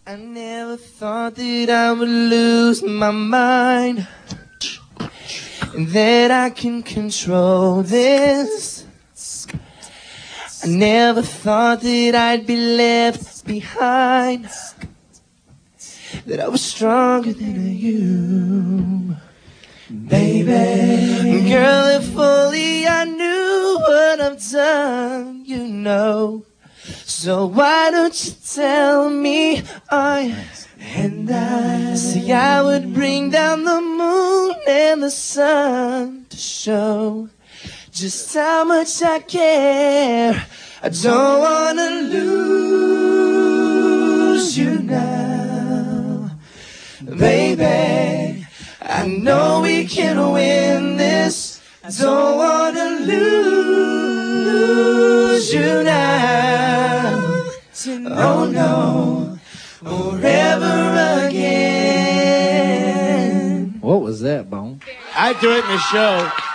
I never thought that I would lose my mind, and that I can control this. I never thought that I'd be left behind, that I was stronger than you, baby. Girl, if only I knew what I've done, you know. So why don't you tell me and I say I would bring down the moon and the sun to show just how much I care. I don't wanna lose you now, baby. I know we can win this. I don't wanna lose you now. Oh no, or ever again. What was that, Bone? I do it in the show.